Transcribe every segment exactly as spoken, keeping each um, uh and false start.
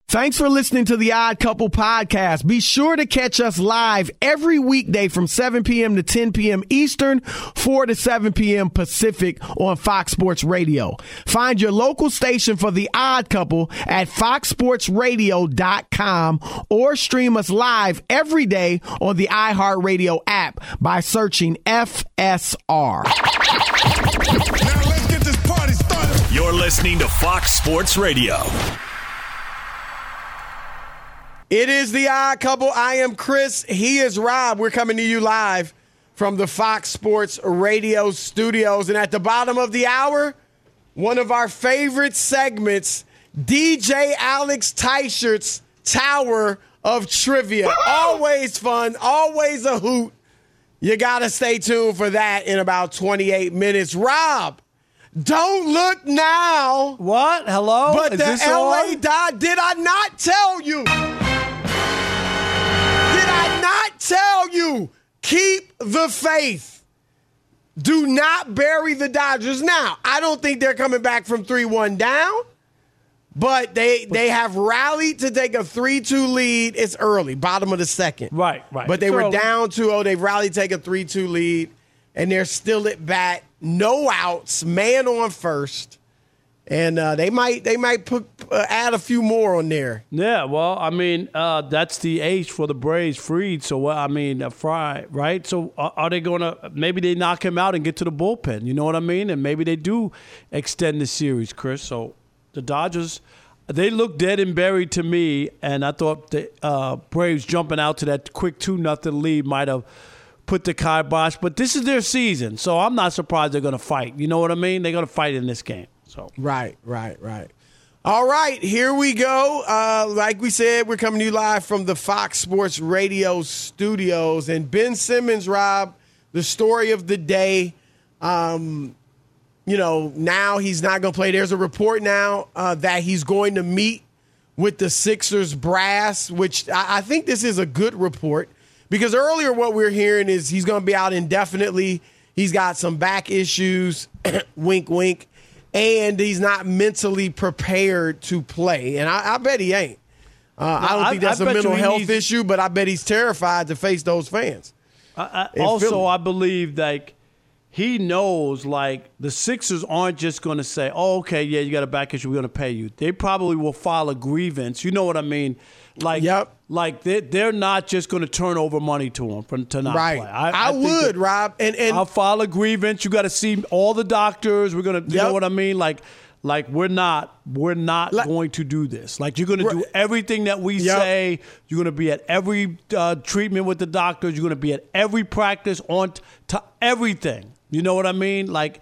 Thanks for listening to the Odd Couple podcast. Be sure to catch us live every weekday from seven p.m. to ten p.m. Eastern, four to seven p.m. Pacific on Fox Sports Radio. Find your local station for the Odd Couple at fox sports radio dot com or stream us live every day on the iHeartRadio app by searching F S R. Now let's get this party started. You're listening to Fox Sports Radio. It is the Odd Couple. I am Chris. He is Rob. We're coming to you live from the Fox Sports Radio studios. And at the bottom of the hour, one of our favorite segments, D J Alex Teichert's Tower of Trivia. Always fun, always a hoot. You got to stay tuned for that in about twenty-eight minutes. Rob, don't look now. What? Hello? But Is the this L A on? Dodgers, did I not tell you? Did I not tell you? Keep the faith. Do not bury the Dodgers. Now, I don't think they're coming back from three one down, but they they have rallied to take a three two lead. It's early, bottom of the second. Right, right. But they It's were early. down two oh. They've rallied to take a three two lead, and they're still at bat. No outs, man on first. And uh, they might they might put uh, add a few more on there. Yeah, well, I mean, uh, that's the ace for the Braves, Fried. So, well, I mean, uh, Fry, right? So, uh, are they going to – maybe they knock him out and get to the bullpen. You know what I mean? And maybe they do extend the series, Chris. So, the Dodgers, they look dead and buried to me, and I thought the uh, Braves jumping out to that quick two nothing lead might have put the kibosh. But this is their season, so I'm not surprised they're going to fight. You know what I mean? They're going to fight in this game. So. Right, right, right. All right, here we go. Uh, like we said, we're coming to you live from the Fox Sports Radio studios. And Ben Simmons, Rob, the story of the day, um, you know, now he's not going to play. There's a report now uh, that he's going to meet with the Sixers brass, which I, I think this is a good report. Because earlier what we're hearing is he's going to be out indefinitely. He's got some back issues, wink, wink. And he's not mentally prepared to play. And I, I bet he ain't. Uh, No, I don't I- think that's I a bet mental you he health needs- issue, but I bet he's terrified to face those fans. I, in I, also, Philly. I believe like he knows like the Sixers aren't just going to say, "Oh, okay, yeah, you got a back issue, we're going to pay you." They probably will file a grievance. You know what I mean? Like, Yep. like they they're not just going to turn over money to him for to not Right. play. I, think would, that- Rob. And, and I'll file a grievance. You got to see all the doctors. We're gonna, you Yep. know what I mean? Like, like we're not, we're not Like- going to do this. Like, you're gonna do Right. everything that we Yep. say. You're gonna be at every uh, treatment with the doctors. You're gonna be at every practice on t- to everything. You know what I mean? Like,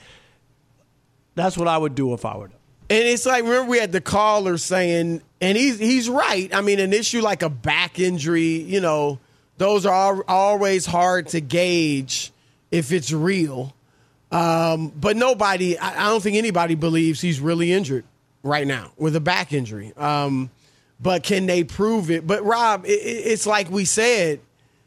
that's what I would do if I were them. And it's like, remember we had the caller saying, and he's he's right. I mean, an issue like a back injury, you know, those are al- always hard to gauge if it's real. Um, but nobody, I, I don't think anybody believes he's really injured right now with a back injury. Um, but can they prove it? But Rob, it, it- it's like we said,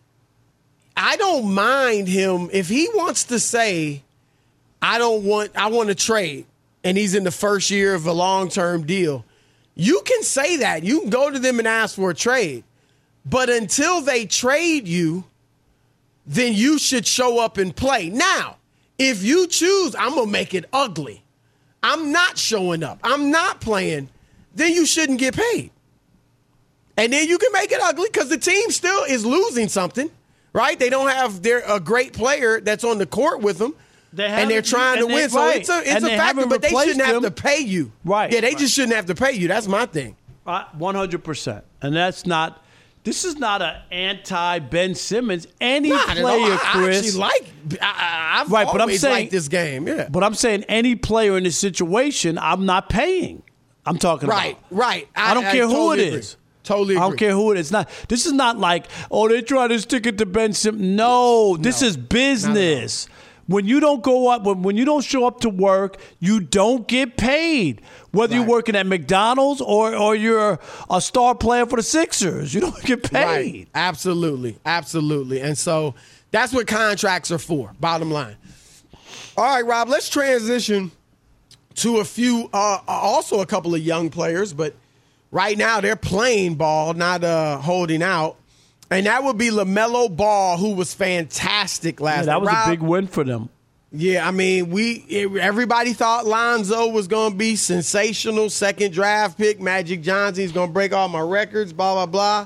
I don't mind him if he wants to say, I don't want, I want to trade. And he's in the first year of a long-term deal. You can say that. You can go to them and ask for a trade. But until they trade you, then you should show up and play. Now, if you choose, I'm going to make it ugly. I'm not showing up. I'm not playing. Then you shouldn't get paid. And then you can make it ugly because the team still is losing something, right? They don't have their a great player that's on the court with them. They And they're haven't- trying to and they- win. So right. it's a, it's And a they factor, haven't but they replaced shouldn't have him. to pay you. Right, Yeah, they right. just shouldn't have to pay you. That's my thing. Uh, one hundred percent. And that's not, this is not an anti-Ben Simmons. Any Not at all. player, I, I Chris. actually like. I, I- I've Right, but I'm always saying- liked this game. Yeah. But I'm saying any player in this situation, I'm not paying. I'm talking Right, about. right. I, don't care who totally it agree. is. Totally agree. I don't care who it is. Not. This is not like, oh, they try to stick it to Ben Simmons. No, this No, is business. When you don't go up, when, when you don't show up to work, you don't get paid. Whether you're Right. working at McDonald's or or you're a star player for the Sixers, you don't get paid. Right. Absolutely. Absolutely. And so that's what contracts are for, bottom line. All right, Rob, let's transition to a few, uh, also a couple of young players, but right now they're playing ball, not uh, holding out. And that would be LaMelo Ball, who was fantastic last yeah, night. That was Rob, a big win for them. Yeah, I mean, we everybody thought Lonzo was going to be sensational, second draft pick. Magic Johnson's going to break all my records, blah, blah,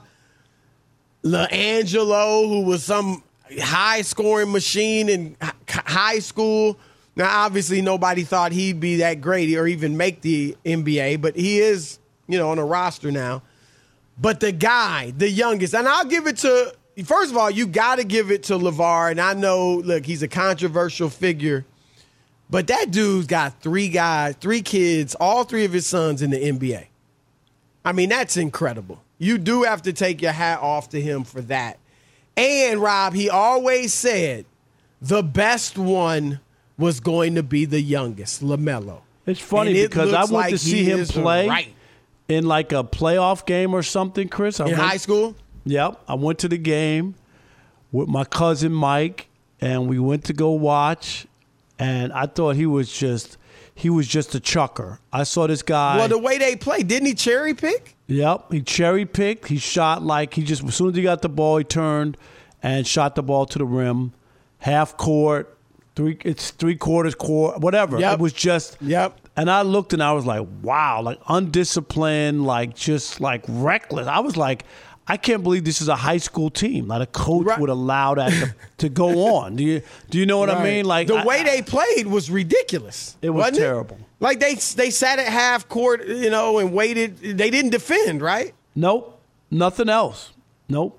blah. LaAngelo, who was some high-scoring machine in high school. Now, obviously, nobody thought he'd be that great or even make the N B A, but he is, you know, on a roster now. But the guy, the youngest, and I'll give it to – first of all, you got to give it to LeVar, and I know, look, he's a controversial figure, but that dude's got three guys, three kids, all three of his sons in the N B A. I mean, that's incredible. You do have to take your hat off to him for that. And, Rob, he always said the best one was going to be the youngest, LaMelo. It's funny it because I went like to see him play right. in like a playoff game or something, Chris. I In went, high school? Yep. I went to the game with my cousin Mike, and we went to go watch, and I thought he was just he was just a chucker. I saw this guy. Well, the way they play, didn't he cherry pick? Yep. He cherry picked. He shot like he just as soon as he got the ball, he turned and shot the ball to the rim, half court, three it's three quarters court, whatever. Yep. It was just Yep. And I looked and I was like, wow, like undisciplined, like just like reckless. I was like, I can't believe this is a high school team. Like a coach Right. would allow that to, to go on. Do you do you know what I Right. mean? Like the I- way they played was ridiculous. It was wasn't terrible. Like they they sat at half court, you know, and waited. They didn't defend, right? Nope, nothing else. Nope.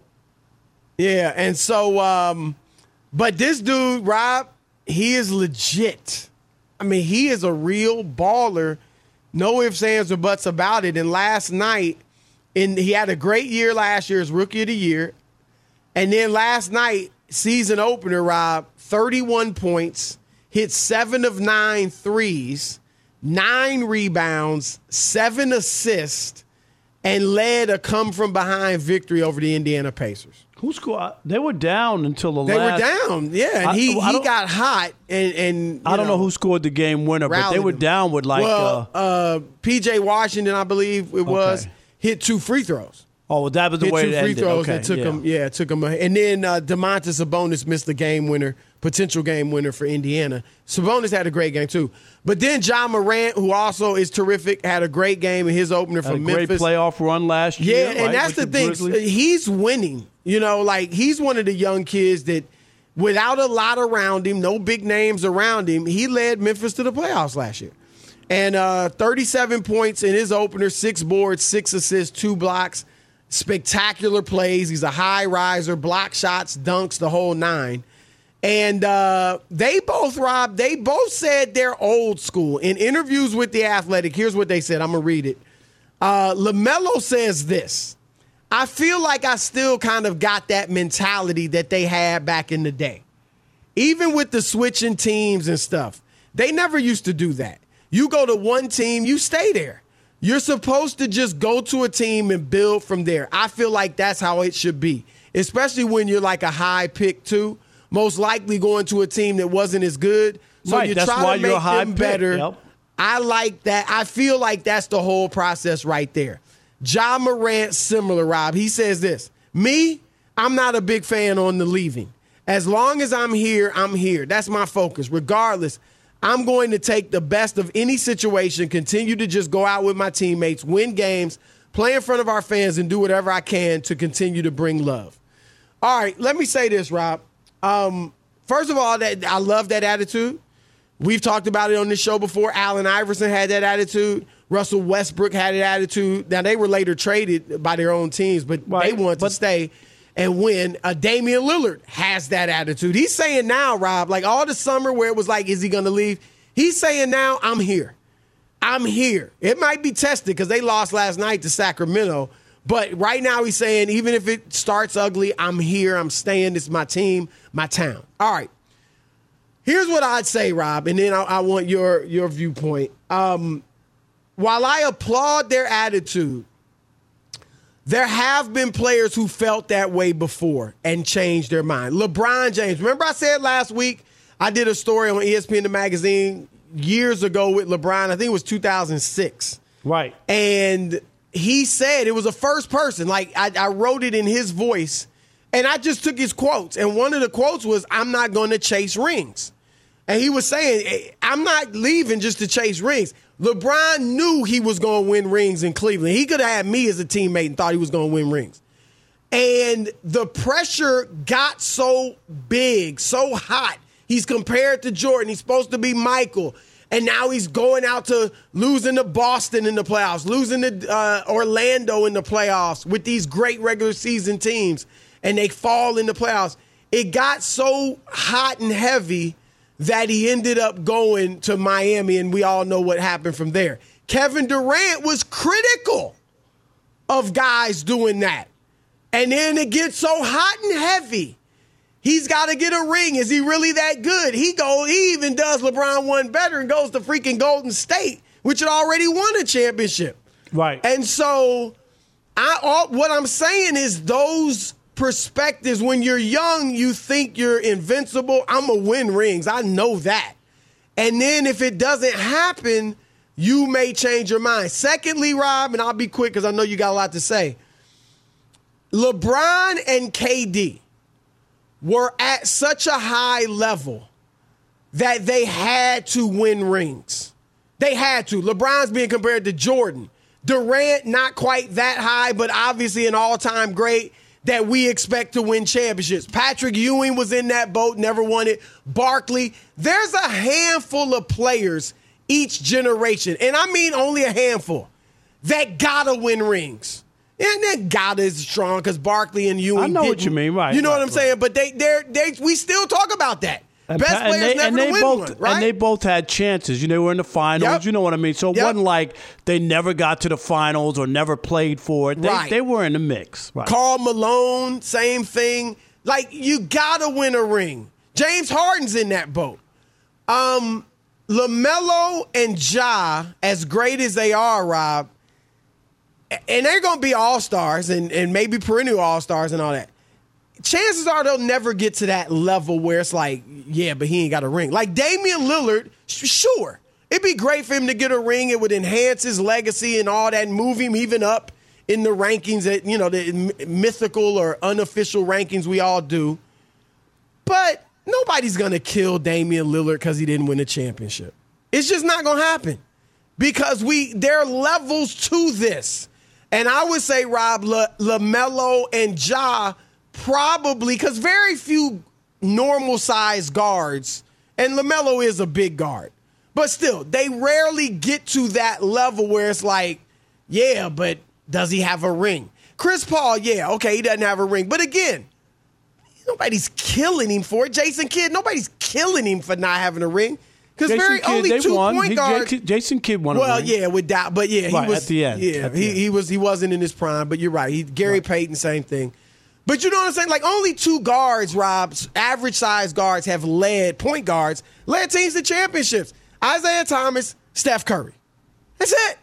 Yeah, and so, um, but this dude, Rob, he is legit. I mean, he is a real baller. No ifs, ands, or buts about it. And last night, in he had a great year last year as Rookie of the Year. And then last night, season opener, Rob, thirty-one points, hit seven of nine threes, nine rebounds, seven assists, and led a come-from-behind victory over the Indiana Pacers. Who scored? They were down until the They last. were down, yeah, and I- he, I he don't- got hot, and, and I don't know, who scored the game winner, but they rallied were them. down with like. well, uh, uh, P J Washington, I believe it was, Okay. hit two free throws. oh, well, that was the Hit way two it free ended. throws Okay, that took yeah. him, yeah, took him. And then uh, DeMontis Sabonis missed the game winner, potential game winner for Indiana. Sabonis had a great game too, but then John Morant, who also is terrific, had a great game in his opener Had for a great Memphis. playoff run last Yeah, year. and right, that's with the thing. Grizzlies. He's winning. You know, like he's one of the young kids that, without a lot around him, no big names around him, he led Memphis to the playoffs last year. And uh, thirty-seven points in his opener, six boards, six assists, two blocks, spectacular plays. He's a high riser, block shots, dunks, the whole nine. And uh, they both, Rob, they both said they're old school. In interviews with The Athletic, here's what they said. I'm going to read it. Uh, LaMelo says this. I feel like I still kind of got that mentality that they had back in the day. Even with the switching teams and stuff, they never used to do that. You go to one team, you stay there. You're supposed to just go to a team and build from there. I feel like that's how it should be, especially when you're like a high pick too. Most likely going to a team that wasn't as good. So Right, you that's try why to you're a make high them pick, better. yep. I like that. I feel like that's the whole process right there. Ja Morant, similar, Rob. He says this. Me, I'm not a big fan on the leaving. As long as I'm here, I'm here. That's my focus. Regardless, I'm going to take the best of any situation, continue to just go out with my teammates, win games, play in front of our fans, and do whatever I can to continue to bring love. All right, let me say this, Rob. Um, first of all, that I love that attitude. We've talked about it on this show before. Allen Iverson had that attitude. Russell Westbrook had that attitude. Now, they were later traded by their own teams, but Right, they wanted but- to stay and win. Uh, Damian Lillard has that attitude. He's saying now, Rob, like all the summer where it was like, is he going to leave? He's saying now, I'm here. I'm here. It might be tested because they lost last night to Sacramento. But right now he's saying, even if it starts ugly, I'm here. I'm staying. This is my team, my town. All right. Here's what I'd say, Rob, and then I, I want your, your viewpoint. Um, while I applaud their attitude, there have been players who felt that way before and changed their mind. LeBron James. Remember I said last week, I did a story on E S P N The Magazine years ago with LeBron. I think it was two thousand six. Right. And he said, it was a first person, like I, I wrote it in his voice, and I just took his quotes. And one of the quotes was, I'm not going to chase rings. And he was saying, I'm not leaving just to chase rings. LeBron knew he was going to win rings in Cleveland. He could have had me as a teammate and thought he was going to win rings. And the pressure got so big, so hot. He's compared to Jordan. He's supposed to be Michael. And now he's going out to losing to Boston in the playoffs, losing to uh, Orlando in the playoffs with these great regular season teams, and they fall in the playoffs. It got so hot and heavy that he ended up going to Miami, and we all know what happened from there. Kevin Durant was critical of guys doing that. And then it gets so hot and heavy. He's got to get a ring. Is he really that good? He go. He even does LeBron one better and goes to freaking Golden State, which had already won a championship. Right. And so I, all, what I'm saying is those perspectives, when you're young, you think you're invincible. I'm going to win rings. I know that. And then if it doesn't happen, you may change your mind. Secondly, Rob, and I'll be quick because I know you got a lot to say, LeBron and K D were at such a high level that they had to win rings. They had to. LeBron's being compared to Jordan. Durant, not quite that high, but obviously an all-time great that we expect to win championships. Patrick Ewing was in that boat, never won it. Barkley. There's a handful of players each generation, and I mean only a handful, that gotta win rings. And then gotta is strong because Barkley and Ewing I know didn't. what you mean, right. You know right, what I'm right. saying? But they, they're, they, we still talk about that. And Best Pa- and players they, never and to they win both, one, right? And they both had chances. You know, they were in the finals. Yep. You know what I mean? So it Yep. wasn't like they never got to the finals or never played for it. They, Right. they were in the mix. Right. Karl Malone, same thing. Like, you gotta win a ring. James Harden's in that boat. Um, LaMelo and Ja, as great as they are, Rob, and they're going to be all-stars and, and maybe perennial all-stars and all that, chances are they'll never get to that level where it's like, yeah, but he ain't got a ring. Like Damian Lillard, sure. It'd be great for him to get a ring. It would enhance his legacy and all that, and move him even up in the rankings, that, you know, the mythical or unofficial rankings we all do. But nobody's going to kill Damian Lillard because he didn't win a championship. It's just not going to happen because we there are levels to this. And I would say, Rob, La, LaMelo and Ja probably, because very few normal-sized guards, and LaMelo is a big guard, but still, they rarely get to that level where it's like, yeah, but does he have a ring? Chris Paul, yeah, okay, he doesn't have a ring. But again, nobody's killing him for it. Jason Kidd, nobody's killing him for not having a ring. Because very Kidd, only they two won. point He- guards. J- Jason Kidd won. Well, a ring. yeah, with that, but yeah, Right, he was at the end. Yeah, At the he, end. he was he wasn't in his prime, but you're right. He, Gary Right. Payton, same thing. But you know what I'm saying? Like only two guards, Rob, average size guards have led point guards led teams to championships. Isaiah Thomas, Steph Curry. That's it.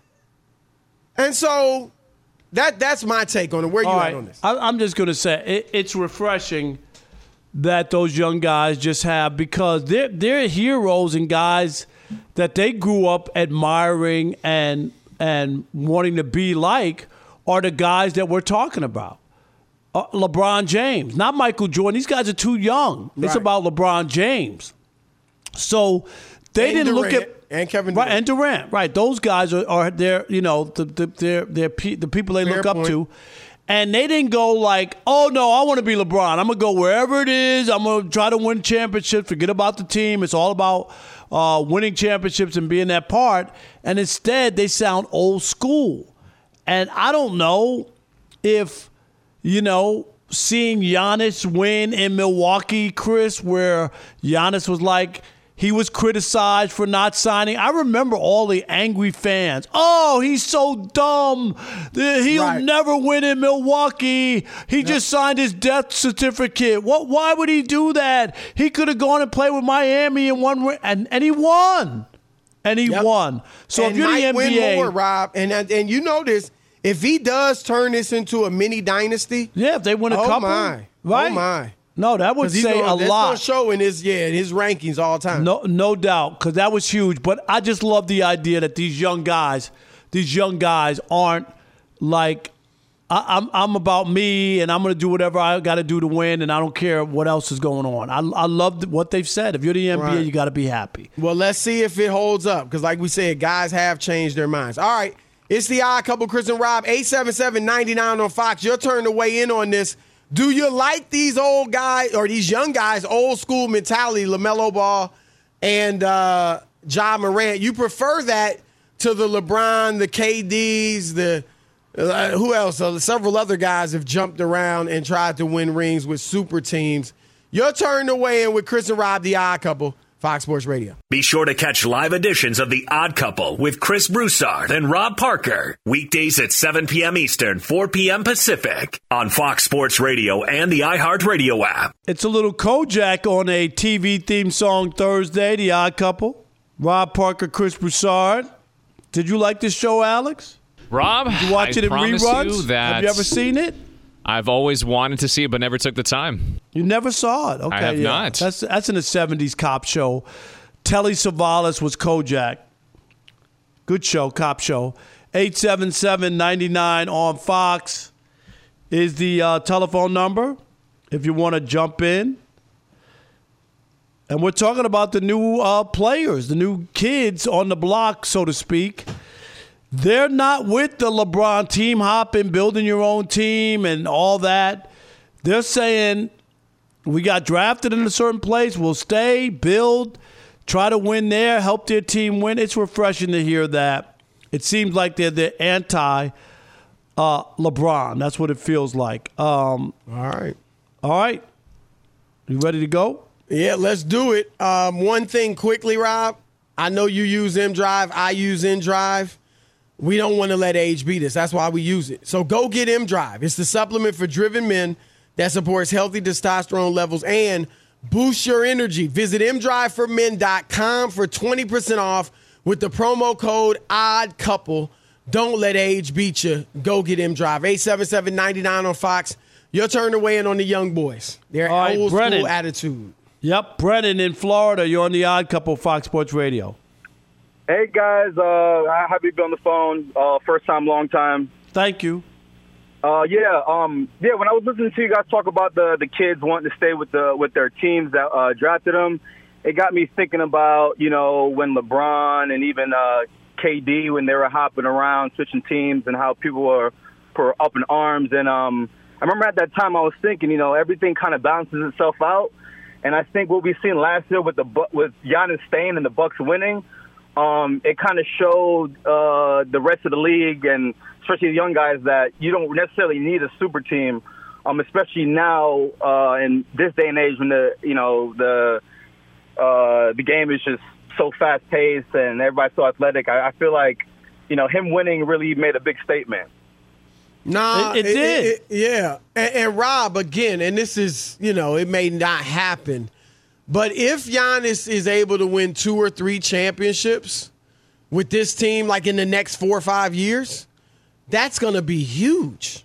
And so that that's my take on it. Where you All at right. on this? I, I'm just going to say it, it's refreshing that those young guys just have, because they're they're heroes and guys that they grew up admiring and and wanting to be like are the guys that we're talking about. Uh, LeBron James, not Michael Jordan. These guys are too young. It's Right. about LeBron James. So they And didn't look Durant, at and Kevin right, Durant. and Durant. Right, those guys are, are they're you know the the they're, they're pe- the people they Fair look up point. to. And they didn't go like, oh, no, I want to be LeBron. I'm going to go wherever it is. I'm going to try to win championships. Forget about the team. It's all about uh, winning championships and being that part. And instead, they sound old school. And I don't know if, you know, seeing Giannis win in Milwaukee, Chris, where Giannis was like, he was criticized for not signing. I remember all the angry fans. Oh, he's so dumb. He'll Right. never win in Milwaukee. He just signed his death certificate. What? Why would he do that? He could have gone and played with Miami and won, and, and he won. And he Yep. won. So and if you're might the N B A, win more, Rob, and and you know this, if he does turn this into a mini dynasty, yeah, if they win a oh couple, my, right? oh my. No, that would 'Cause he's say gonna, a that's lot. gonna show in his yeah in his rankings all the time. No, no doubt, because that was huge. But I just love the idea that these young guys, these young guys aren't like I, I'm I'm about me, and I'm going to do whatever I got to do to win, and I don't care what else is going on. I I love what they've said. If you're the N B A, Right. you got to be happy. Well, let's see if it holds up because, like we said, guys have changed their minds. All right, it's the Odd Couple, Chris and Rob, eight seven seven, nine nine on Fox. Your turn to weigh in on this. Do you like these old guys or these young guys, old school mentality, LaMelo Ball and uh, Ja Morant? You prefer that to the LeBron, the K Ds, the uh, who else? Uh, several other guys have jumped around and tried to win rings with super teams. Your turn to weigh in with Chris and Rob, the Odd Couple, Fox Sports Radio. Be sure to catch live editions of The Odd Couple with Chris Broussard and Rob Parker. Weekdays at seven p.m. Eastern, four p.m. Pacific on Fox Sports Radio and the iHeartRadio app. It's a little Kojak on a T V theme song Thursday, The Odd Couple. Rob Parker, Chris Broussard. Did you like this show, Alex? Rob, Did you watch I it in promise reruns? you that Have you ever seen it? I've always wanted to see it, but never took the time. You never saw it. Okay, I have yeah. not. That's that's in the seventies cop show. Telly Savalas was Kojak. Good show, cop show. eight seven seven, nine nine on Fox is the uh, telephone number if you want to jump in. And we're talking about the new uh, players, the new kids on the block, so to speak. They're not with the LeBron team hopping, building your own team and all that. They're saying, we got drafted in a certain place. We'll stay, build, try to win there, help their team win. It's refreshing to hear that. It seems like they're the anti uh, LeBron. That's what it feels like. Um, All right. all right. You ready to go? Yeah, let's do it. Um, one thing quickly, Rob. I know you use M-Drive. I use M-Drive. We don't want to let age beat us. That's why we use it. So go get M-Drive. It's the supplement for driven men that supports healthy testosterone levels and boosts your energy. Visit m drive for men dot com for twenty percent off with the promo code ODDCOUPLE. Don't let age beat you. Go get M-Drive. eight seven seven, nine nine on Fox. Your turn to weigh in on the young boys. Their All right, old Brennan. school attitude. Yep, Brennan in Florida. You're on the Odd Couple, Fox Sports Radio. Hey guys, uh, happy to be on the phone. Uh, first time, long time. Thank you. Uh, yeah, um, yeah. When I was listening to you guys talk about the, the kids wanting to stay with the with their teams that uh, drafted them, it got me thinking about you know when LeBron and even uh, K D when they were hopping around switching teams and how people were, were up in arms. And um, I remember at that time I was thinking, you know, everything kind of balances itself out. And I think what we've seen last year with the with Giannis staying and the Bucks winning. Um, it kind of showed uh, the rest of the league and especially the young guys that you don't necessarily need a super team, um, especially now uh, in this day and age when the you know the uh, the game is just so fast paced and everybody's so athletic. I, I feel like you know him winning really made a big statement. Nah, It- it did. yeah. And, and Rob, again, and this is, you know, it may not happen, but if Giannis is able to win two or three championships with this team, like in the next four or five years, that's going to be huge.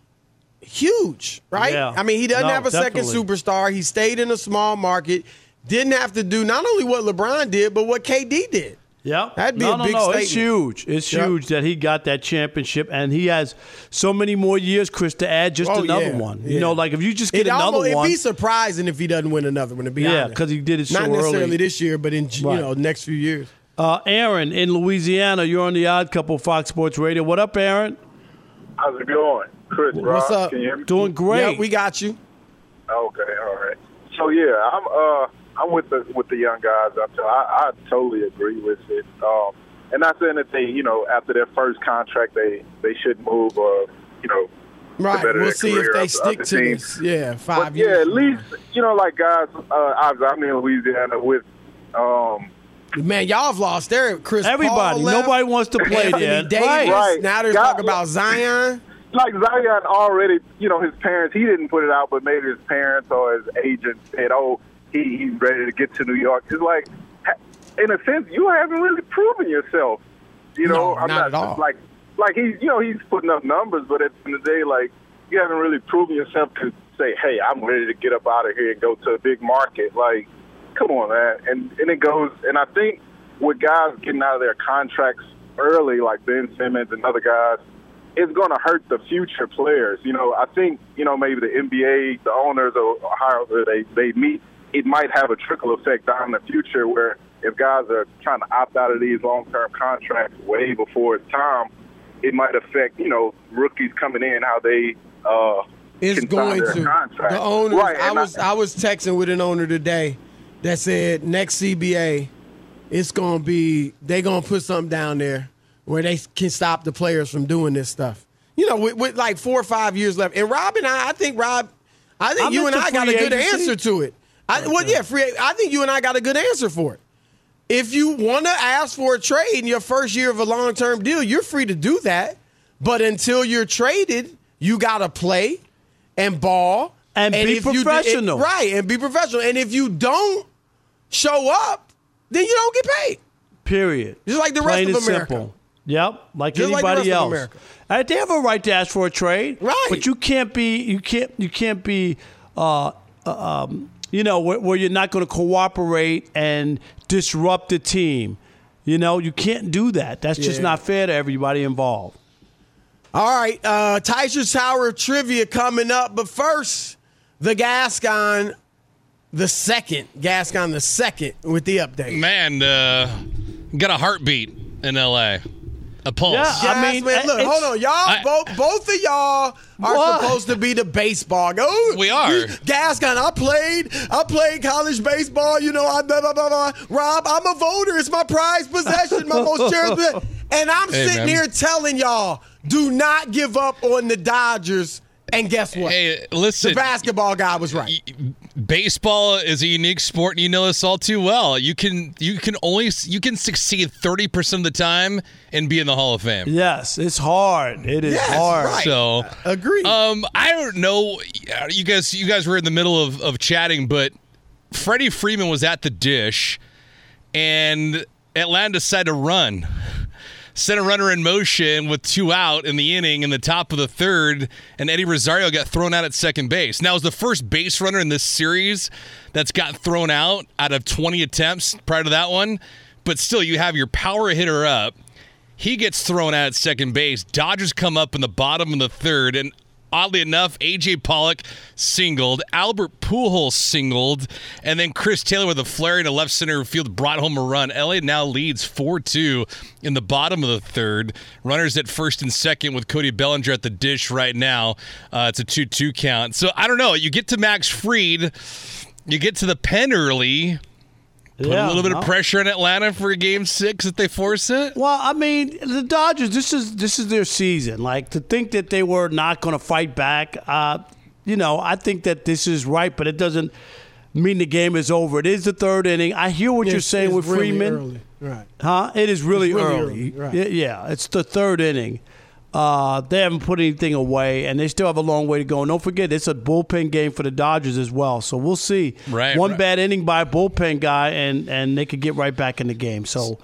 Huge, right? Yeah. I mean, he doesn't No, have a second definitely. superstar. He stayed in a small market, didn't have to do not only what LeBron did, but what K D did. Yeah, That'd be no, a no, big no. It's statement. huge. It's Yep. huge that he got that championship, and he has so many more years, Chris, to add just Oh, another yeah. one. Yeah. You know, like if you just get It another almost, one, it'd be surprising if he doesn't win another one, to be Yeah, honest. 'cause he did it so Not necessarily early. this year, but in you Right. know next few years. uh, Aaron in Louisiana. You're on the Odd Couple, Fox Sports Radio. What up, Aaron? How's it going? Chris, What's Rob, up? Can you hear me? Doing great. Yeah, we got you. Okay, all right. So yeah, I'm uh I'm with the with the young guys. I I, I totally agree with it. Um, and not saying that they, you know, after their first contract, they they should move or you know. Right. better We'll their see if career they of- stick of the to team. this. Yeah, five But years. yeah, at least you know, like guys. Uh, obviously, I'm in Louisiana with. Um, Man, y'all have lost there. Chris Everybody, Paul left, nobody wants to play Anthony there. Davis. Right. Right. Now there's God- talk about Zion. like Zion already, you know, his parents, he didn't put it out, but maybe his parents or his agent said, oh, he, he's ready to get to New York. It's like, in a sense, you haven't really proven yourself. You know, No, I'm not not, at all. like, like he's, you know, he's putting up numbers, but at the end of the day, like, you haven't really proven yourself to say, hey, I'm ready to get up out of here and go to a big market. Like, come on, man. And, and it goes, and I think with guys getting out of their contracts early, like Ben Simmons and other guys, it's going to hurt the future players. You know, I think, you know, maybe the N B A, the owners, or however they, they meet, it might have a trickle effect down in the future where if guys are trying to opt out of these long-term contracts way before it's time, it might affect, you know, rookies coming in, how they uh, It's can sign going their to. contract. The owners, Right, I and was I was texting with an owner today that said next C B A, it's going to be, they're going to put something down there where they can stop the players from doing this stuff. You know, with, with like four or five years left. And Rob and I, I think, Rob, I think I'm you and into I got a free good agency. answer to it. I, well, yeah, free. I think you and I got a good answer for it. If you want to ask for a trade in your first year of a long-term deal, you're free to do that. But until you're traded, you got to play and ball. And be if you- professional. and- right, and be professional. And if you don't show up, then you don't get paid. Period. Just like the rest Plain of and America. simple. Yep, like Just like the anybody rest of else. America. Uh, they have a right to ask for a trade, Right. But you can't be, you can't, you can't be, uh, uh, um, you know, where, where you're not going to cooperate and disrupt the team. You know, you can't do that. That's just Yeah. not fair to everybody involved. All right, uh, Tyson's Tower of Trivia coming up. But first, the Gascon the second. Gascon the second with the update. Man, uh, got a heartbeat in L A. A pulse. Yeah, Yes, I mean, man, look, it's- hold on. Y'all, I- both both of y'all are What? supposed to be the baseball. Oh, We are. you- Gascon, I played I played college baseball. You know, I blah, blah, blah, blah. Rob, I'm a voter. It's my prized possession, my most cherished possession. And I'm Hey, sitting man. here telling y'all, do not give up on the Dodgers. And guess what? Hey, listen. The basketball guy was right. Baseball is a unique sport, and you know this all too well. You can you can only you can succeed thirty percent of the time and be in the Hall of Fame. Yes, it's hard. It is Yes, hard. right. So, Agreed. um, I don't know. You guys, you guys were in the middle of, of chatting, but Freddie Freeman was at the dish, and Atlanta decided to run. Sent a runner in motion with two out in the inning in the top of the third, and Eddie Rosario got thrown out at second base. Now, it was the first base runner in this series that's got thrown out out of twenty attempts prior to that one. But still, you have your power hitter up. He gets thrown out at second base. Dodgers come up in the bottom of the third, and oddly enough, A J Pollock singled, Albert Pujols singled, and then Chris Taylor with a flare in a left center field brought home a run. L A now leads four two in the bottom of the third. Runners at first and second with Cody Bellinger at the dish right now. Uh, it's a two two count. So I don't know. You get to Max Fried, you get to the pen early. Put Yeah, a little bit no. of pressure on Atlanta for a game six if they force it. Well, I mean, the Dodgers. This is this is their season. Like to think that they were not going to fight back. Uh, you know, I think that this is right, but it doesn't mean the game is over. It is the third inning. I hear what you're It's- saying it's with really Freeman, early. Right. huh? It is really, It's really early. early, right. Y- Yeah, it's the third inning. Uh, they haven't put anything away, and they still have a long way to go. And don't forget, it's a bullpen game for the Dodgers as well. So we'll see. Right, One right. bad inning by a bullpen guy, and and they could get right back in the game. So,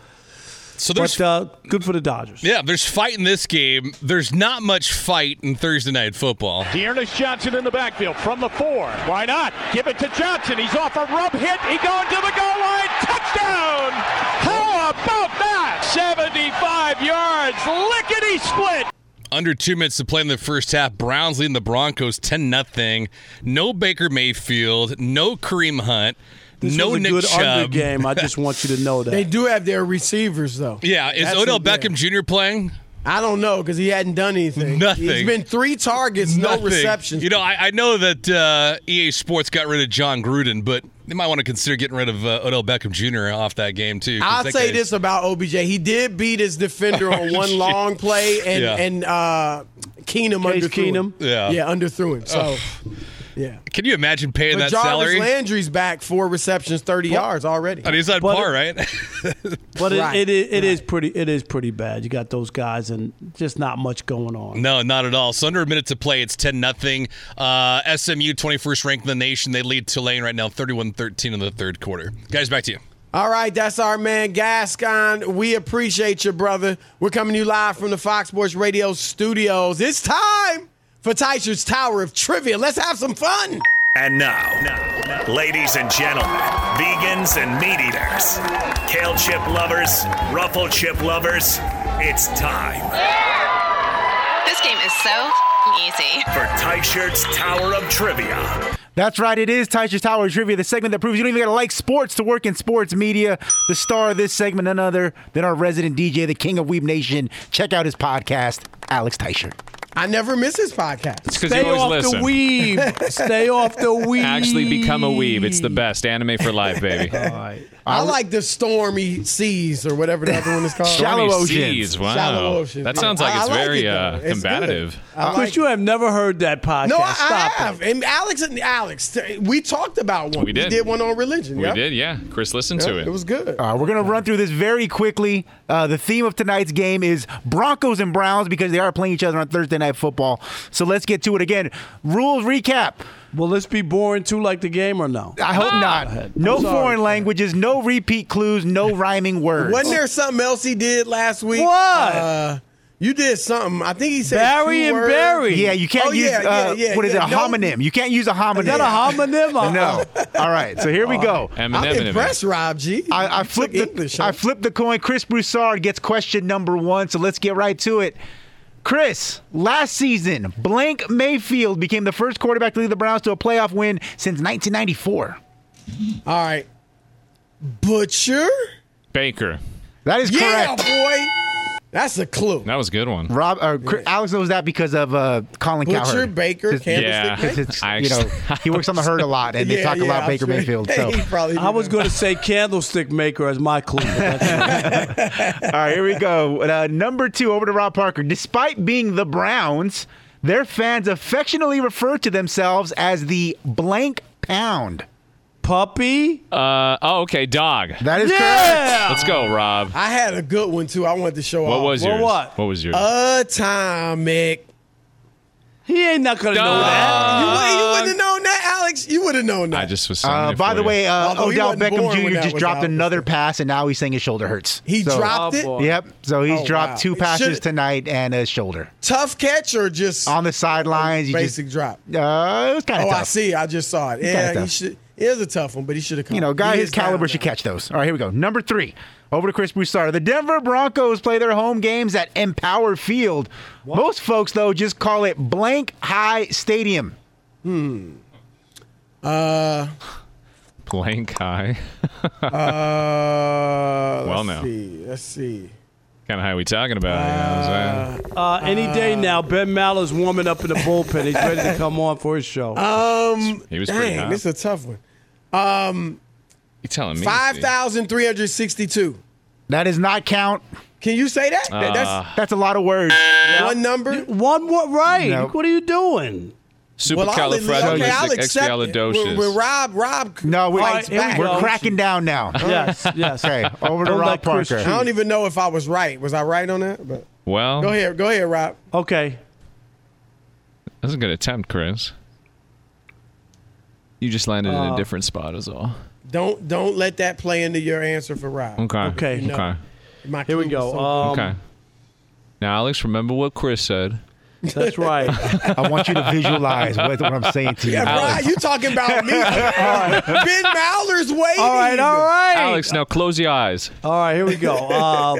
So there's but uh, good for the Dodgers. yeah, there's fight in this game. There's not much fight in Thursday night football. Dearness Johnson in the backfield from the four. Why not? Give it to Johnson. He's off a rub hit. He going to the goal line. Touchdown! How about that? seventy-five yards. Lickety split. Under two minutes to play in the first half. Browns leading the Broncos ten nothing. No Baker Mayfield. No Kareem Hunt. This no was a Nick good under Chubb. game. I just want you to know that. They do have their receivers, though. Yeah, is That's Odell what they- Beckham Junior playing? I don't know because he hadn't done anything. Nothing. He's been three targets, no Nothing. receptions. You know, I, I know that uh, E A Sports got rid of John Gruden, but they might want to consider getting rid of uh, Odell Beckham Junior off that game too. 'cause I'll that say guy's- this about O B J: he did beat his defender on one shit. long play, and Yeah. and uh, Keenum Case underthrew him. Keenum? Yeah. yeah, underthrew him. So, yeah. Can you imagine paying But that Jarvis salary? Landry's back, four receptions, thirty yards already. And he's on But- par, right? But it, Right, it, is, it is pretty it is pretty bad. You got those guys and just not much going on. No, not at all. So under a minute to play, it's ten nothing. Uh, S M U, twenty-first ranked in the nation. They lead Tulane right now, thirty-one thirteen in the third quarter. Guys, back to you. All right, that's our man Gascon. We appreciate you, brother. We're coming to you live from the Fox Sports Radio studios. It's time for Tyson's Tower of Trivia. Let's have some fun. And now, ladies and gentlemen, vegans and meat eaters, kale chip lovers, ruffle chip lovers, it's time. This game is so easy. For Teichert's Tower of Trivia. That's right, it is Teichert's Tower of Trivia, the segment that proves you don't even got to like sports to work in sports media. The star of this segment, none other than our resident D J, the king of Weeb Nation. Check out his podcast, Alex Teicher. I never miss his podcast. It's because Stay you always off listen. the weeb. Stay off the weeb. Actually become a weeb. It's the best. Anime for life, baby. All right. I like the stormy seas or whatever the other one is called. Shallow Stormy oceans. Seas. Wow. Shallow oceans. That sounds like I- it's I like very it, though. uh, It's combative. good. I Chris, like you have never heard that podcast. No, I, I Stop have. it. And Alex and Alex, we talked about one. We did. one on religion. We yeah? did, yeah. Chris listened Yeah, to it. It was good. Uh, we're going to run through this very quickly. Uh, the theme of tonight's game is Broncos and Browns because they are playing each other on Thursday Night Football. So let's get to it again. Rules recap. Will this be boring too, like the game, or no? I hope not. ahead. No I'm sorry, foreign Ken. languages, no repeat clues, no rhyming words. Wasn't there something else he did last week? What? Uh, you did something. I think he said Barry two and words. Barry. Yeah, you can't Oh, use, yeah, uh, yeah, yeah, what is yeah. it, a No. homonym. You can't use a homonym. Is that a homonym? Uh-uh. No. All right, so here we go. I'm Eminem. impressed, Rob G. I, I You flipped took the, English, I huh? flipped the coin. Chris Broussard gets question number one, so let's get right to it. Chris, last season, Blank Mayfield became the first quarterback to lead the Browns to a playoff win since nineteen ninety-four. All right. Butcher? Baker. That is Yeah, correct. boy. That's a clue. That was a good one. Rob, uh, Chris, Alex knows that because of uh, Colin Butcher, Cowherd. Baker, Just- Candlestick Yeah. Maker. It's, I you know, he works on the herd a lot, and they Yeah, talk yeah, about I'm Baker sure. Mayfield. So, He probably I was did going to say candlestick maker as my clue. but that's- all right, here we go. Uh, number two, over to Rob Parker. Despite being the Browns, their fans affectionately refer to themselves as the Blank Pound. Puppy? Uh, oh, okay. Dog. That is correct. Yeah! Let's go, Rob. I had a good one, too. I wanted to show What off. was Well, yours? what? What was yours? Atomic. He ain't not going to know Dog. that. You, would- you wouldn't have known that, Alex. You would have known that. I just was saying Uh, it by for the you. way, uh, Although he Odell wasn't Beckham born when Junior that just was dropped out. another pass, and now he's saying his shoulder hurts. he So- dropped Oh, it. boy. Yep. So he's Oh, dropped wow. two It passes should've- tonight and a shoulder Tough catch or just on the sidelines. You basic just, drop? uh, it was kind Oh, of I tough. see. I just saw it. kinda Yeah, he tough. should. It is a tough one, but he should have come. You know, guy He his is down caliber now. should catch those. All right, here we go. Number three. Over to Chris Broussard. The Denver Broncos play their home games at Empower Field. Most folks, though, just call it Blank High Stadium. Uh, Blank eye. uh, Well, let's now. see. Let's see. Kind of how we talking about it. You know what I'm saying? Uh, any day now, Ben Maller's warming up in the bullpen. He's ready to come on for his show. Um, He was pretty dang, hot. this is a tough one. Um, You telling me? five Steve? thousand three hundred sixty-two. That does not count. Can you say that? That- Uh, That's That's a lot of words. one number. One more right. No. What are you doing? Well, I'll, okay, I'll accept it. When, Supercalifragilisticexpialidocious. when Rob, Rob, No, we, fights All right, here we back. go. we're cracking down now. Yes, yes. Okay, over to Don't Rob let Chris Parker. I don't even know if I was right. Was I right on that? But Well, go ahead, go ahead, Rob. Okay. that was a good attempt, Chris. You just landed in Uh, a different spot, is all. Don't don't let that play into your answer for Rob. Okay. Okay. You know, Okay. My Here we clue was go. so Um, Okay. Now, Alex, remember what Chris said. That's right. I want you to visualize what, what I'm saying to you. Yeah, Rob, you talking about me? Ben Maller's waiting. All right, all right. Alex, now close your eyes. All right, here we go. Um,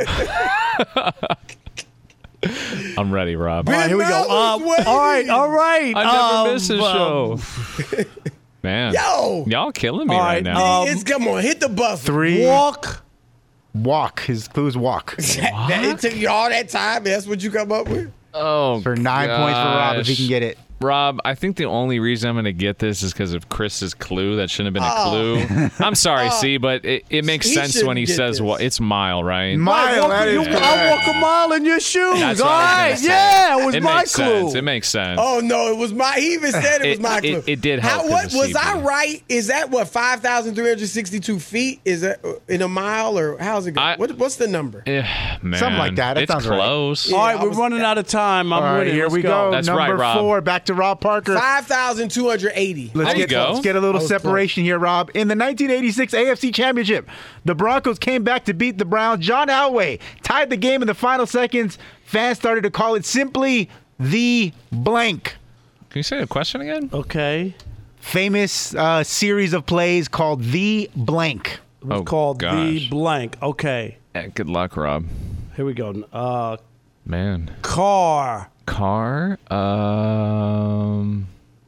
I'm ready, Rob. all right, here we go. Maller's Um, waiting. all right, all right. I never um, miss a um, show. Man. Yo. Y'all killing me All right, right, now. um, It's come on, hit the buzzer. Three. Walk. Walk. His clues walk. That, that- it took you all that time. That's what you come up with. oh, For nine points for Rob if he gosh. can get it. Rob, I think the only reason I'm going to get this is because of Chris's clue. That shouldn't have been a Oh. clue. I'm sorry, see, but it, it makes He sense when he shouldn't get says this. what it's mile, right? I Mile, walk, that you, is I correct. walk a mile in your shoes. That's all what I right, was gonna say. yeah, it was it my makes clue. sense. It makes sense. Oh no, it was my. He even said it was It- my it- clue. it did help How, 'cause what of was C B. I right? Is that what five thousand three hundred sixty-two feet? Is that uh, in a mile or how's it go? I- What, what's the number? Eh, man, Something like that. That it's sounds right. close. all right, Yeah, I we're was- running out of time. I'm All right, winning. here Let's we go. That's Number right, Rob. four, back to Rob Parker. Five thousand two hundred eighty. Let's There you get, go. let's get a little I was separation here, Rob. In the nineteen eighty-six A F C Championship, the Broncos came back to beat the Browns. John Elway tied the game in the final seconds. Fans started to call it simply the blank. Can you say the question again? Okay. Famous uh, series of plays called the blank. It was Oh, called the gosh. blank. Okay. Eh, good luck, Rob. Here we go. Uh, Man. car. Car. Um.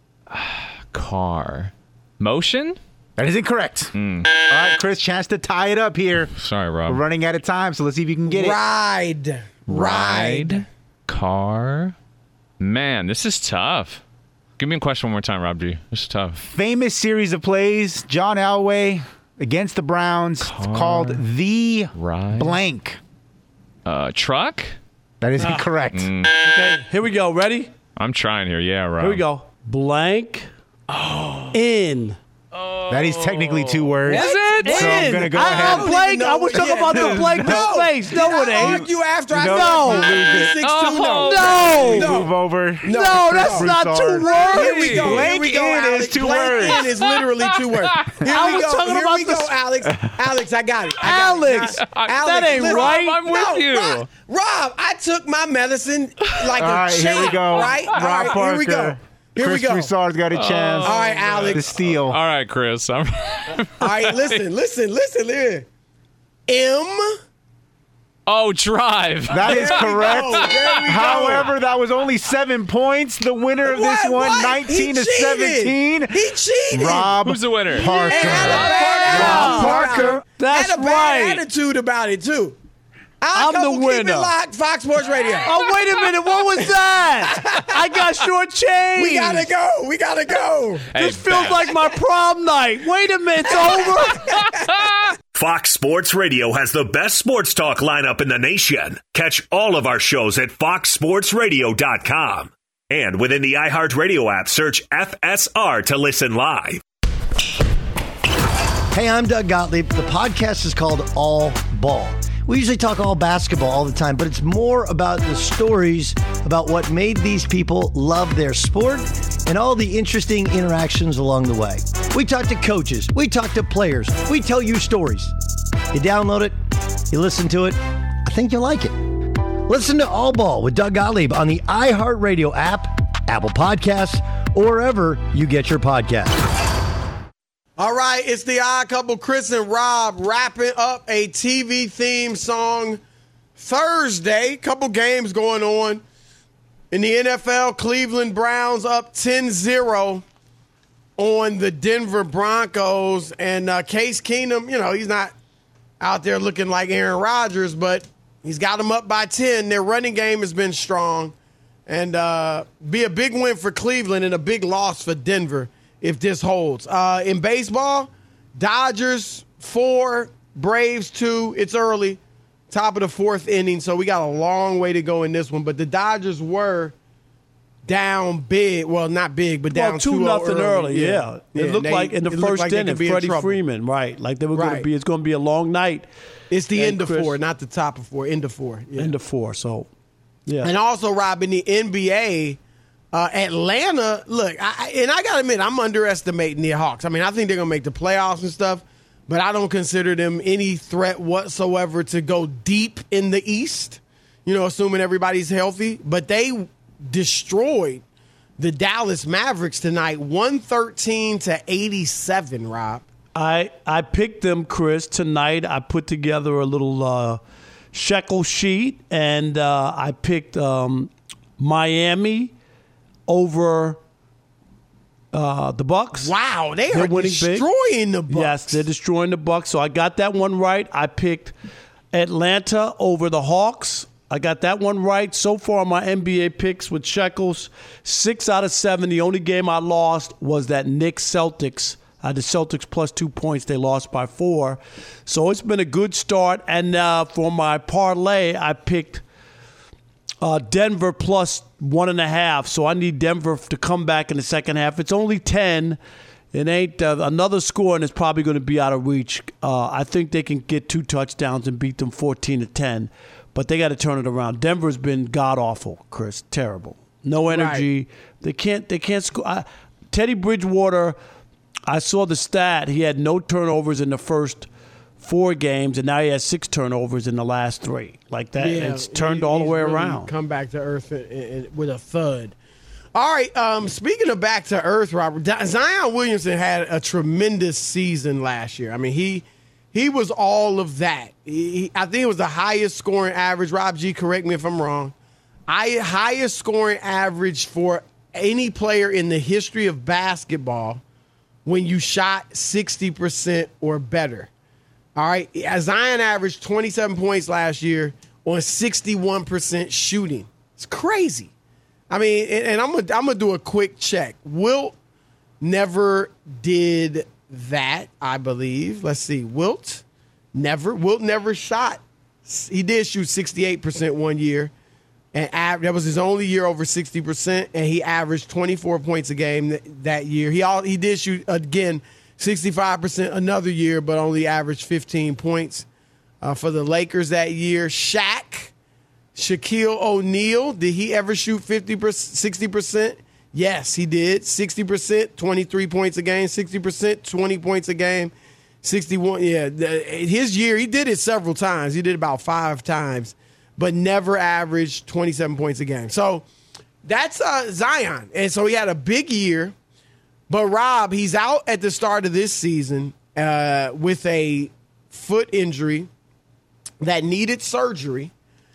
Car. Motion? That is incorrect. Mm. All right, Chris, chance to tie it up here. Sorry, Rob. We're running out of time, so let's see if you can get Ride. it. Ride. Ride. Car. Man, this is tough. Give me a question one more time, Rob G. This is tough. Famous series of plays, John Elway against the Browns, Car. called The Ride. Blank. Uh, truck? That is incorrect. Mm. Okay, here we go. Ready? I'm trying here. Yeah, Rob. Here we go. Blank. Oh. In. That is technically two words. Is it? So I'm going to go I, ahead. I'm blank. I was talking about the blank No. space. No, Did it I ain't. argue after I No. said You lose it. six two? Oh. No. No. Move over. No, No, that's Chris not Broussard. two words. Here we go. Blank Here we go, in is Alex. two Blank words. in is literally two words. Here I we was go. talking Here about we the go, s- Alex. Alex, I got it. I got Alex, it. I- Alex, that ain't listen. right. I'm with No, you. Rob, Rob, I took my medicine like All a right, champ, here we go. right? Rob All right, Parker. here we go. Here Chris we go. Broussard's got a chance. All right, Alex. To steal. All right, Chris. I'm All right, listen, listen, listen here. M. oh, drive. That is There we correct. go. There we go. However, that was only seven points. The winner of this What? one, What? nineteen He to cheated. seventeen. He cheated. Rob Who's the winner? Parker. And had a bad Rob attitude Parker. about it. That's had a bad right. attitude about it too. I'll I'm the couple, Keep winner. it locked, Fox Sports Radio. Oh, wait a minute. What was that? I got shortchanged. We gotta go. We gotta go. This feels like my prom night. Wait a minute. It's over. Fox Sports Radio has the best sports talk lineup in the nation. Catch all of our shows at fox sports radio dot com. And within the iHeartRadio app, search F S R to listen live. Hey, I'm Doug Gottlieb. The podcast is called All Ball. We usually talk all basketball all the time, but it's more about the stories about what made these people love their sport and all the interesting interactions along the way. We talk to coaches. We talk to players. We tell you stories. You download it. You listen to it. I think you'll like it. Listen to All Ball with Doug Gottlieb on the iHeartRadio app, Apple Podcasts, or wherever you get your podcasts. All right, it's the Odd Couple, Chris and Rob, wrapping up a T V theme song Thursday. Couple games going on. In the N F L, Cleveland Browns up ten zero on the Denver Broncos. And uh, Case Keenum, you know, he's not out there looking like Aaron Rodgers, but he's got them up by ten. Their running game has been strong. And uh, be a big win for Cleveland and a big loss for Denver if this holds. Uh, in baseball, Dodgers four, Braves two. It's early, top of the fourth inning, so we got a long way to go in this one. But the Dodgers were down big. Well, not big, but down Well, two nothing early. Yeah, Yeah, it looked they- like in the it looked first like they inning, could be in Freddie trouble. Freeman, right? Like they were going Right. to be. It's going to be a long night. It's the And end of Chris- four, not the top of four. End of four. Yeah. End of four. So, yeah. And also, Rob, in the N B A, uh, Atlanta, look, I, and I got to admit, I'm underestimating the Hawks. I mean, I think they're going to make the playoffs and stuff, but I don't consider them any threat whatsoever to go deep in the East, you know, assuming everybody's healthy. But they destroyed the Dallas Mavericks tonight, one thirteen to eighty-seven, Rob. I I picked them, Chris, tonight. I put together a little uh, shekel sheet, and uh, I picked um, Miami over uh, the Bucks. Wow, they They're are winning big. destroying the Bucks. Yes, they're destroying the Bucks. So I got that one right. I picked Atlanta over the Hawks. I got that one right. So far on my N B A picks with shekels, six out of seven. The only game I lost was that Knicks Celtics. I had the Celtics plus two points. They lost by four. So it's been a good start. And uh, for my parlay, I picked uh, Denver plus one and a half. So I need Denver to come back in the second half. It's only ten. It ain't uh, another score, and it's probably going to be out of reach. Uh, I think they can get two touchdowns and beat them fourteen to ten. But they got to turn it around. Denver's been god awful, Chris. Terrible. No energy. Right. They can't. They can't score. I, Teddy Bridgewater. I saw the stat. He had no turnovers in the first four games, and now he has six turnovers in the last three. Like that, Yeah, it's turned he, all the way really around. Come back to earth in, in, with a thud. All right. Um, speaking of back to earth, Robert, Zion Williamson had a tremendous season last year. I mean, he he was all of that. He, he, I think it was the highest scoring average. Rob G, correct me if I'm wrong. I highest scoring average for any player in the history of basketball when you shot sixty percent or better. All right. Zion averaged twenty-seven points last year on sixty-one percent shooting. It's crazy. I mean, and, and I'm going I'm to do a quick check. Wilt never did that, I believe. Let's see. Wilt never. Wilt never shot. He did shoot sixty-eight percent one year. And av- that was his only year over sixty percent, and he averaged twenty-four points a game th- that year. He all, he did shoot, again, sixty-five percent another year, but only averaged fifteen points uh, for the Lakers that year. Shaq, Shaquille O'Neal, did he ever shoot fifty percent, sixty percent? Yes, he did. sixty percent, twenty-three points a game. sixty percent, twenty points a game. sixty-one, yeah. The, his year, he did it several times. He did about five times, but never averaged twenty-seven points a game. So that's uh, Zion. And so he had a big year. But, Rob, he's out at the start of this season uh, with a foot injury that needed surgery.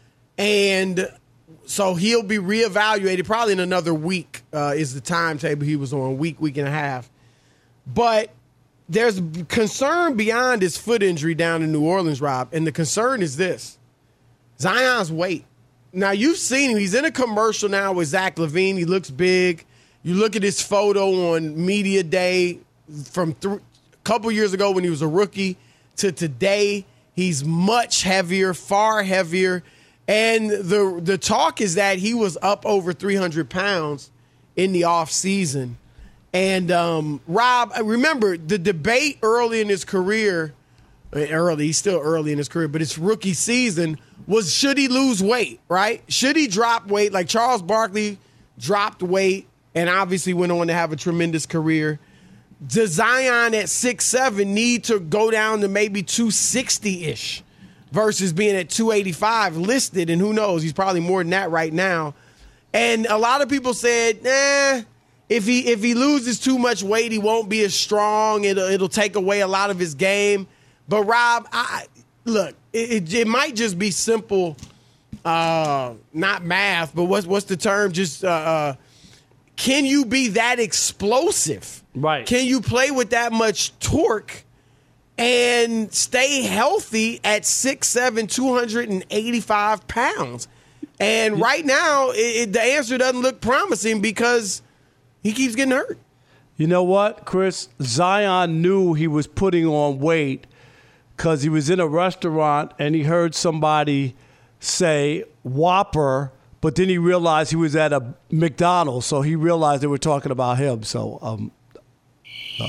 And so he'll be reevaluated probably in another week uh, is the timetable he was on, week, week and a half. But there's concern beyond his foot injury down in New Orleans, Rob. And the concern is this. Zion's weight. Now, you've seen him. He's in a commercial now with Zach LaVine. He looks big. You look at his photo on Media Day from th- a couple years ago when he was a rookie to today. He's much heavier, far heavier. And the the talk is that he was up over three hundred pounds in the offseason. And, um, Rob, remember the debate early in his career, early, he's still early in his career, but his rookie season was, should he lose weight, right? Should he drop weight? Like Charles Barkley dropped weight and obviously went on to have a tremendous career. Does Zion at six seven need to go down to maybe two sixty-ish versus being at two eighty-five listed? And who knows? He's probably more than that right now. And a lot of people said, nah, if he if he loses too much weight, he won't be as strong. It'll, it'll take away a lot of his game. But, Rob, I look, it, it, it might just be simple, uh, not math, but what's, what's the term? Just uh, uh, can you be that explosive? Right. Can you play with that much torque and stay healthy at six seven, two eighty-five pounds? And right now, it, it, the answer doesn't look promising because he keeps getting hurt. You know what, Chris? Zion knew he was putting on weight because he was in a restaurant and he heard somebody say Whopper, but then he realized he was at a McDonald's, so he realized they were talking about him. So, um, no.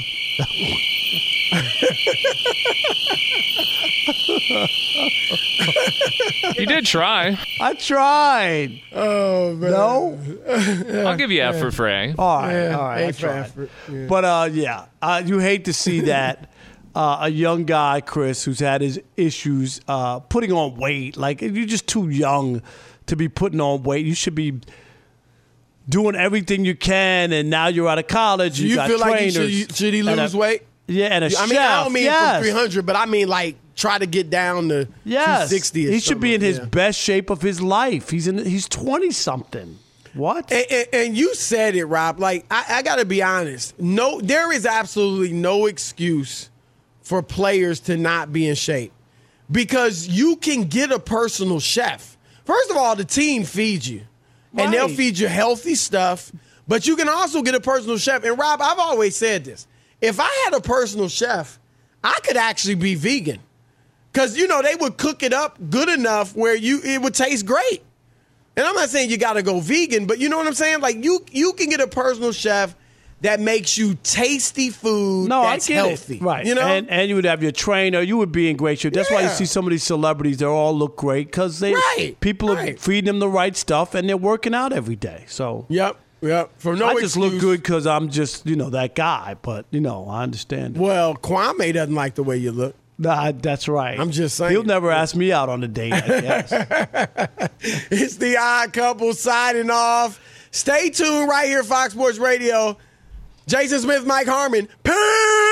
You did try. I tried. Oh, man. No? I'll give you effort for A. All right, Yeah, all right. A I for tried. effort, yeah. But, uh, yeah, uh, you hate to see that. Uh, a young guy, Chris, who's had his issues uh, putting on weight. Like, you're just too young to be putting on weight. You should be doing everything you can, and now you're out of college. Do you, you got feel like he trainers. should, should he and lose a- weight? Yeah, and a I chef. mean, I don't mean yes. from three hundred, but I mean like try to get down to Yes. two sixty. Or he should be in something. his Yeah. best shape of his life. He's in. He's twenty something. What? And, and, and you said it, Rob. Like I, I got to be honest. No, there is absolutely no excuse for players to not be in shape because you can get a personal chef. First of all, the team feeds you, and they'll Right. feed you healthy stuff. But you can also get a personal chef. And Rob, I've always said this: if I had a personal chef, I could actually be vegan. Because, you know, they would cook it up good enough where you it would taste great. And I'm not saying you got to go vegan, but you know what I'm saying? Like, you you can get a personal chef that makes you tasty food No, that's I get healthy. it. Right. You know? And, and you would have your trainer. You would be in great shape. That's why you Yeah. see some of these celebrities, they all look great because they Right, people are right. feeding them the right stuff and they're working out every day. So Yep, yep. For no I just look excuse. good because I'm just, you know, that guy. But, you know, I understand. it. Well, Kwame doesn't like the way you look. Nah, that's right. I'm just saying. He'll never ask me out on a date, I guess. It's the Odd Couple signing off. Stay tuned right here, Fox Sports Radio. Jason Smith, Mike Harmon. Peace!